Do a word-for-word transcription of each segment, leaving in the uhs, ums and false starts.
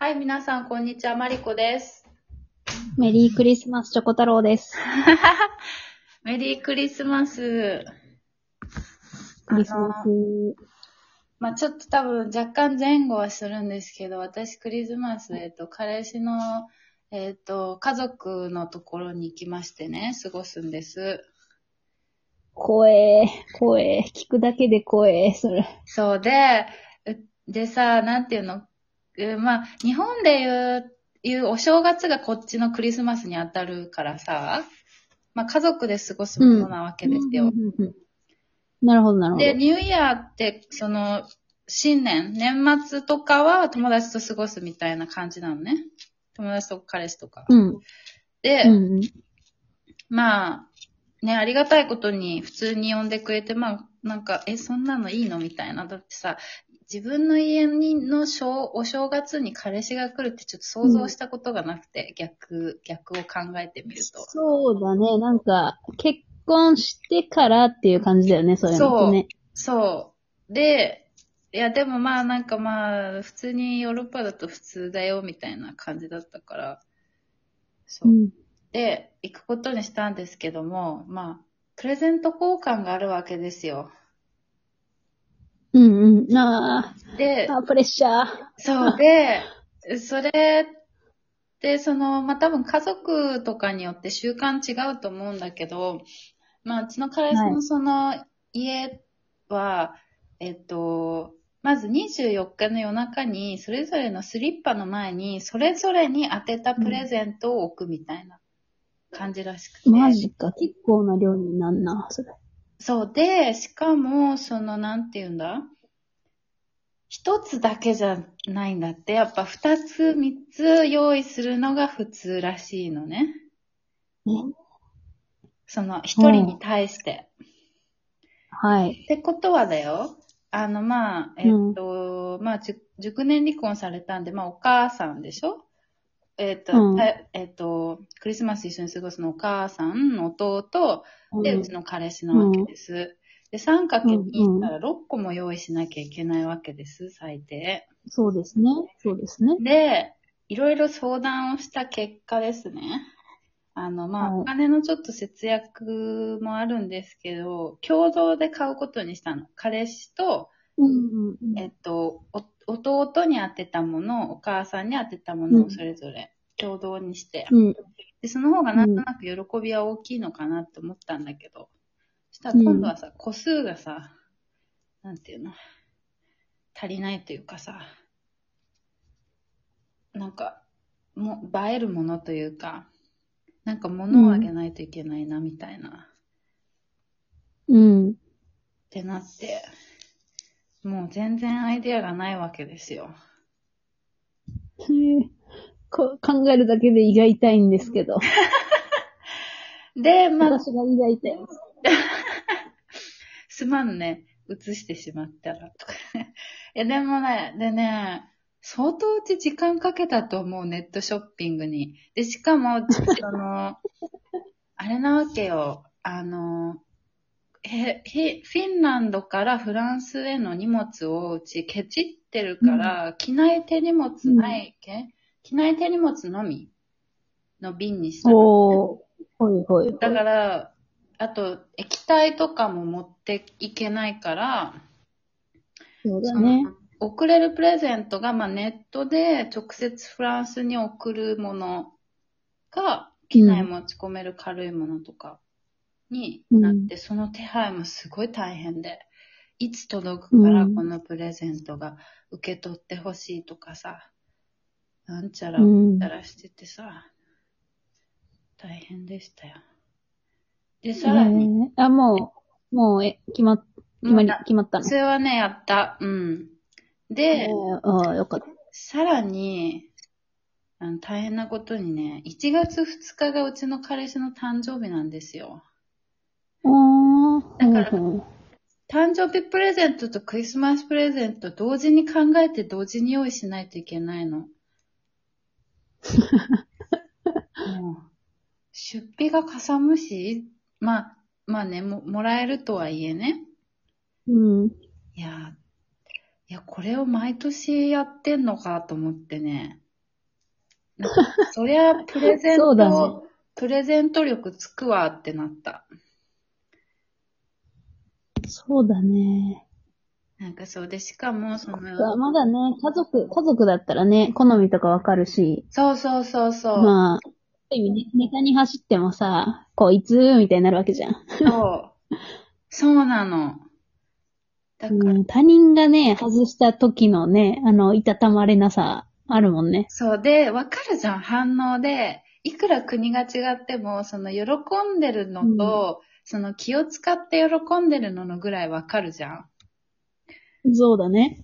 はい、皆さん、こんにちは。マリコです。 メリークリスマスチョコ太郎です。 メリークリスマス。 クリスマス。 まあ、ちょっと多分若干前後はするんですけど、私クリスマス、えっと、彼氏の、えっと、家族のところに行きましてね、過ごすんです。 声、声、聞くだけで声、それ。 そうで、でさ、なんていうの、えまあ、日本で言う、いうお正月がこっちのクリスマスに当たるからさ、まあ、家族で過ごすものなわけですよ。 うんうんうんうん、なるほど、なるほで、 ど。 ニューイヤーって、その、新年、年末とかは友達と過ごすみたいな感じなのね。友達と彼氏とか。 うん。 で、 うんうん、 まあ、ね、ありがたいことに普通に呼んでくれて、まあ、なんか、え、そんなのいいのみたいな。だってさ、自分の家の正お正月に彼氏が来るってちょっと想像したことがなくて、うん、逆、逆を考えてみると。 そうだね、なんか、結婚してからっていう感じだよね、そういうのってね。 そう、そう。で、いや、でもまあなんかまあ、普通にヨーロッパだと普通だよみたいな感じだったから、そう。 うん、 で、行くことにしたんですけども、まあ、プレゼント交換があるわけですよ。 うんうん。あで、 あ、プレッシャー。 そうで、それで、その、まあ多分家族とかによって習慣違うと思うんだけど、まあうちの彼氏はい。 のその家は、えっと、まずにじゅうよっかの夜中に、それぞれのスリッパの前に、それぞれに当てたプレゼントを置くみたいな感じらしくて。 マジか、結構な量になんな、それ。 そうで、しかも、その、なんて言うんだ一つだけじゃないんだって。やっぱ二つ、三つ用意するのが普通らしいのね。 ね。 その、一人に対して。 はい。 ってことはだよ。あの、まあ、えっうん。 と、まあ、じゅ熟年離婚されたんで、まあ、お母さんでしょえっと、 うん。 えっと、クリスマス一緒に過ごすのお母さん、弟、で、ううん。 ちの彼氏なわけうん。 です。で、さんかけるにしうん。うん。 たらろっこも用意しなきゃいけないわけです、最低。 そうですね。そうですね。 で、いろいろ相談をした結果ですね。あの、まあ、おはい。 金のちょっと節約もあるんですけど、共同で買うことにしたの。彼氏と、 うんうんうん。 えっと、弟に当てたもの、お母さんに当てたもうん。 のをそれぞれ共同にして、 うん。 で、その方がなんとうん。 なく喜びは大きいのかなって思ったんだけど、そしたらうん。 今度はさ、個数がさ、なんていうの、足りないというかさ、なんか、も映えるものというか、なんか物をあげないといけないな、みたいな、 うん。 ってなって、もう全然アイデアがないわけですよ。 こ考えるだけで胃が痛いんですけど。 で、まあ、 私が胃が痛いです。 すまんね、映してしまったら、とか。いや、でもね、でね、相当うち時間かけたと思う、ネットショッピングに。で、しかも、あの、あれなわけよ。あの、へ、へ、フィンランドからフランスへの荷物をうちケチってるうん。 から、機内手荷物うん。 ないっけ機内手荷物のみの瓶にしたの。 おー。ほいほいだほい。 から、あと、液体とかも持っていけないから、 そうだその、 ね。 送れるプレゼントが、まあ、ネットで直接フランスに送るものが、機内うん。 持ち込める軽いものとかにうん。 なって、その手配もすごい大変で、いつ届くからこうん。 のプレゼントが受け取ってほしいとかさ、なんちゃら、 ううんちゃん。 らしててさ、大変でしたよ。で、 えさらに、 ー、あ、もう、もう、え、決ま、決まり、 もうや、 決まったの。 それはね、やった。うん。 えで、 ー、ああ、よかった。 さらに、あの、大変なことにね、いちがつふつかがうちの彼氏の誕生日なんですよ。 ああ、 だから、 ほうほう。 誕生日プレゼントとクリスマスプレゼント同時に考えて同時に用意しないといけないの。もう、出費がかさむし、まあ、まあね、も、もらえるとはいえね。 うん。 いや、いや、これを毎年やってんのかと思ってね。 そりゃ、プレゼンそうだね。 ト、プレゼント力つくわってなった。 そうだね。 なんかそうで、しかも、その、 まだね、家族、家族だったらね、好みとかわかるし、 そうそうそうそう。 まあ、ネネタに走ってもさ、こいつ、みたいになるわけじゃん。 そう。そうなの。だから、 うん、他人がね、外した時のね、あの、いたたまれなさ、あるもんね。 そうで、わかるじゃん、反応で。いくら国が違っても、その喜んでるのと、その気を使って喜んでるののぐらいわかるじゃん。 そうだね。 うん。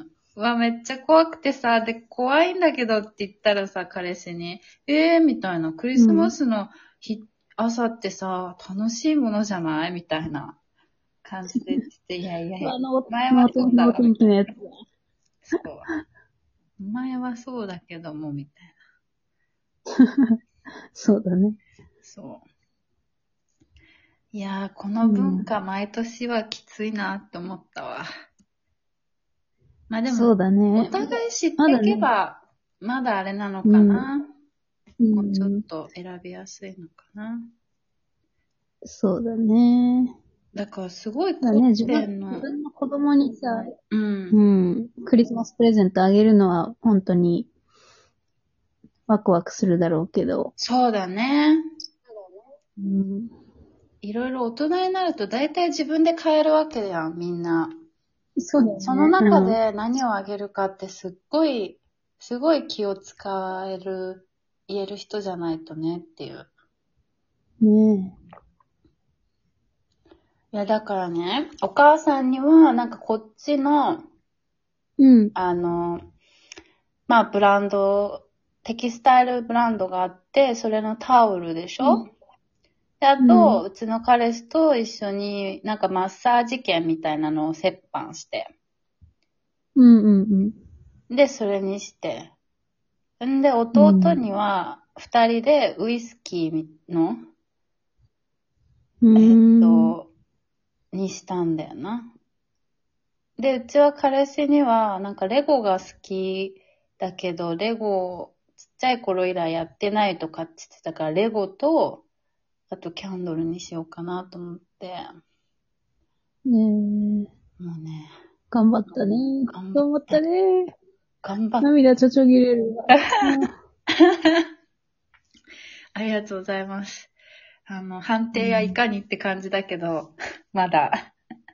うわ、めっちゃ怖くてさ、で、怖いんだけどって言ったらさ、彼氏に、えー、みたいな、クリスマスの日、朝ってさ、楽しいものじゃないみたいな感じで言ってて、いやいやいや、 あの、 前は能天能そうだろ、みたいな。 天気のやつ。 そう。前はそうだけども、みたいな。 そうだね。 そう。いやー、この文うん。 化毎年はきついなって思ったわ。まあでも、 そうだおね。 互い知っていまだね。 けば、まだあれなのうん。 かな。 うもうちょっん。 と選びやすいのかな。 そうだね。 だからすごいだ凝っね、自分、 てんの。 自分の子供にさ、 うん。 うん、クリスマスプレゼントあげるのは本当にワクワクするだろうけど。 そうだね。 うん、 いろいろ大人になると大体自分で買えるわけやん、みんな。 そうだよね。 その中で何をあげるかってすっごい、すごい気を使える、言える人じゃないとねっていう。 うん、ねいや、だからね、お母さんには、なんかこっちの、 え。うん。 あの、まあ、ブランド、テキスタイルブランドがあって、それのタオルでしょ、で、あうん。 と、うちの彼氏と一緒になんかマッサージ券みたいなのを折半して。 うんうんで、それにして。んで、 うん。 弟には、二人でウイスキーの、 うん。 えっうーん。 と、にしたんだよな。で、うちは彼氏には、なんかレゴが好きだけど、レゴ、ちっちゃい頃以来やってないとかって言ってたから、レゴと、あとキャンドルにしようかなと思って、 ねえ。 もうね、 頑張ったね。 頑張っ頑張ったね。 頑張っ涙ちょちょぎれるわ。 ありがとうございます。あの、判定やいかにって感じだけど、まだ。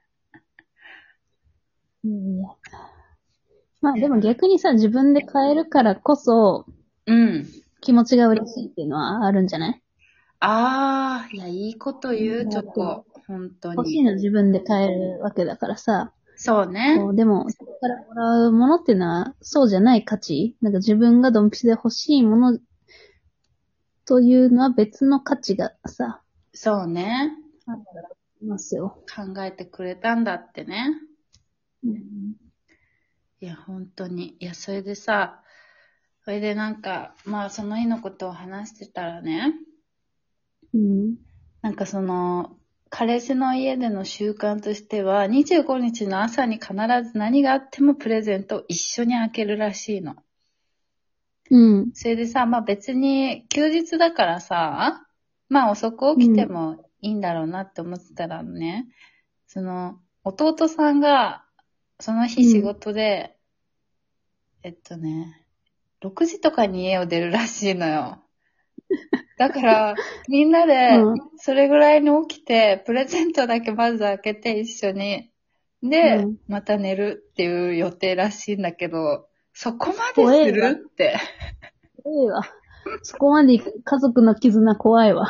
うん、いやまあでも逆にさ、自分で買えるからこそうん。 気持ちが嬉しいっていうのはあるんじゃない？ あー、いや、いいこと言う、チだってョコ。本当欲しいに。 の自分で買えるわけだからさ、 そうね。 こう、でも、そこからもらうものっていうのはそうじゃない価値なんか自分がドンピシャで欲しいものというのは別の価値がさ、 そうね。 ありますよ。 考えてくれたんだってね。 うん。 いや、本当に。いや、それでさ、それでなんか、まあ、その日のことを話してたらね、 うん。 なんかその、彼氏の家での習慣としては、にじゅうごにちの朝に必ず何があってもプレゼントを一緒に開けるらしいの。 うん。 それでさ、まあ別に休日だからさ、まあ遅く起きてうん。 もいいんだろうなって思ってたらね、その、弟さんが、その日仕事で、えっとね、ろくじとかに家を出るらしいのよ。だから、みんなで、 うん。 それぐらいに起きて、プレゼントだけまず開けて一緒に。で、 うん。 また寝るっていう予定らしいんだけど、そこまです怖えわ。 るって。 怖えわ。そこまで家族の絆怖いわ。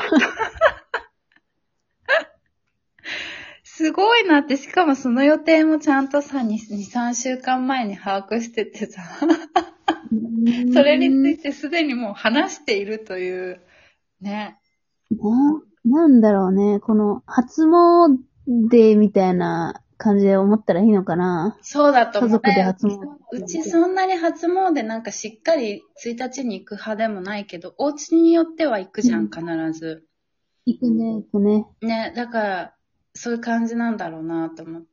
すごいなって、しかもその予定もちゃんとさ、に、さんしゅうかんまえに把握しててさ、 うーそれにつん。 いてすでにもう話しているという、ね。 な、なんだろうね。この、初詣みたいな感じで思ったらいいのかな。 そうだと家思うね。 族で初詣。 うちそんなに初詣なんかしっかりついたちに行く派でもないけど、お家によっては行くじゃん、 うん。 必ず。 行くね、行くね。 ね、だから、そういう感じなんだろうなと思って。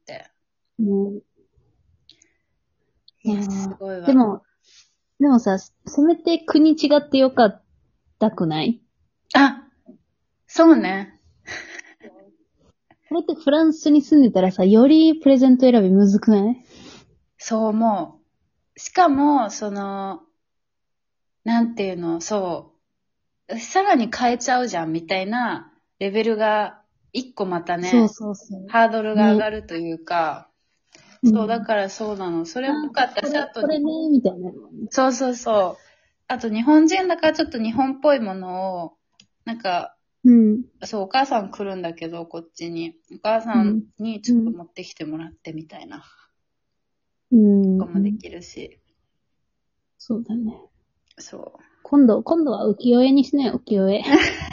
ね。 いや、すああ。 ごいわ。 でも、 でもさ、せめて国違ってよかったくない？ あ、そうね。 これってフランスに住んでたらさ、よりプレゼント選びむずくない？ そう思う。しかも、その、なんていうの、そう。さらに変えちゃうじゃんみたいなレベルが一個またそうね、 そうそう。 ハードルが上がね。 るというか、そう、だうん。 からそうなの。それあ、 も良かったし、あこれ、 と、 これね、みたいなのね。 そうそうそう。あと日本人だからちょっと日本っぽいものを、なんか、 うん。 そう、お母さん来るんだけど、こっちに。お母さんうん。 にちょっとうん。 持ってきてもらってみたいな、 うん。 とかもでうん。 きるし。 そうだね。 そ今度、今度は浮世絵にしね、浮世絵。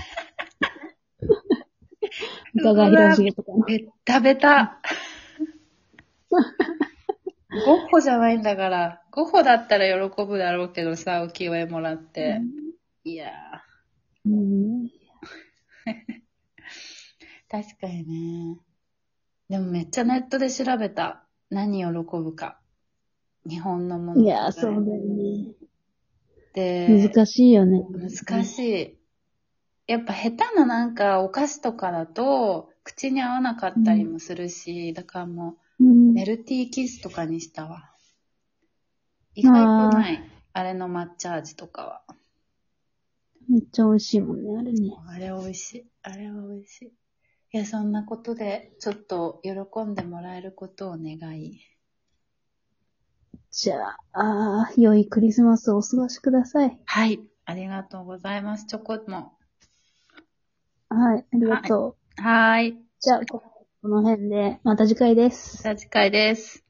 う。 中川うわ、 広重とかの。 ベッタベタ。ゴッホじゃないんだから。ゴッホだったら喜ぶだろうけどさ、浮世絵もらって。いやうん。 ー、確かにね。でもめっちゃネットで調べた。何喜ぶか。日本のものいやー、そうだよね。 で、 難しいよね。 難しい。やっぱ下手ななんかお菓子とかだと、口に合わなかったりもするし、だからもう、 うん。 メルティーキスとかにしたわ。意うん。 外とああ、 ない。あれの抹茶味とかは。 めっちゃ美味しいもんね、あれね。 あれ美味しい。あれは美味しい。いや、そんなことで、ちょっと喜んでもらえることを願い。 じゃあ、ああ、良いクリスマスをお過ごしください。 はい。ありがとうございます。チョコも。 はい、ありがはい。 とう。 はーい。 じゃあ、ここの辺で、また次回です。 じゃあ次回です。